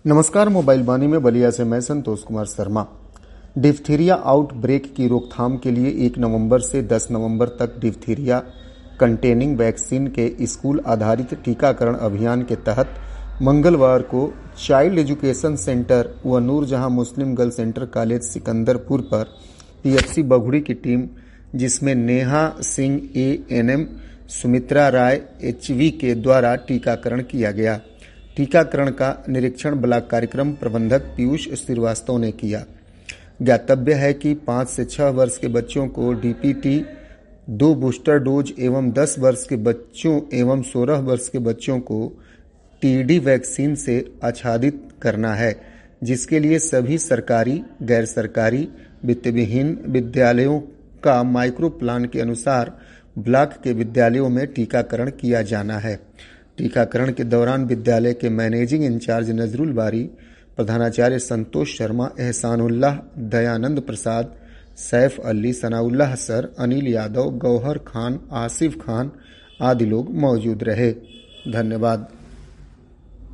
नमस्कार। मोबाइल बानी में बलिया से मैं संतोष कुमार शर्मा। डिप्थीरिया आउटब्रेक की रोकथाम के लिए 1 नवंबर से 10 नवंबर तक डिप्थीरिया कंटेनिंग वैक्सीन के स्कूल आधारित टीकाकरण अभियान के तहत मंगलवार को चाइल्ड एजुकेशन सेंटर व Noorjahan Muslim girls centre college Sikandarpur पर पीएचसी बघुड़ी की टीम, जिसमें नेहा सिंह एएनएम, सुमित्रा राय एचवी के द्वारा टीकाकरण किया गया। टीकाकरण का निरीक्षण ब्लॉक कार्यक्रम प्रबंधक पीयूष श्रीवास्तव ने किया। ज्ञातव्य है कि 5 से 6 वर्ष के बच्चों को डीपीटी 2 बूस्टर डोज एवं 10 वर्ष के बच्चों एवं 16 वर्ष के बच्चों को टीडी वैक्सीन से आच्छादित करना है, जिसके लिए सभी सरकारी, गैर सरकारी, वित्तविहीन विद्यालयों का माइक्रो प्लान के अनुसार ब्लॉक के विद्यालयों में टीकाकरण किया जाना है। टीकाकरण के दौरान विद्यालय के मैनेजिंग इंचार्ज नजरुल बारी, प्रधानाचार्य संतोष शर्मा, एहसानुल्लाह, दयानंद प्रसाद, सैफ अली, सनाउल्लाह सर, अनिल यादव, गौहर खान, आसिफ खान आदि लोग मौजूद रहे। धन्यवाद।